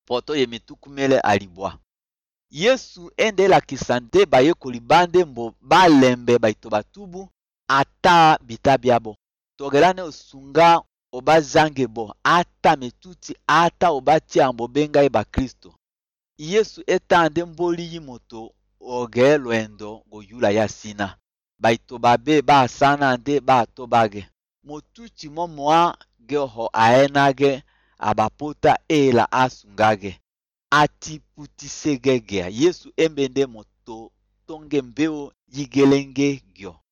poto yemitukumele alibwa. Yesu ende la kisante baye kolibande mbo balembe baito batubu ata bitabiabo. Togelane osunga obazange bo ata metuti ata obati ambo benga eba Kristo. Yesu etande mboli yimoto oge lwendo go yula ya sina. Baito babe ba sana nde ba tobage. Motuti momoa geho aenage abapota ela asungage. Ati putisegege. Yesu embende moto tonge mbeo yigelenge gyo.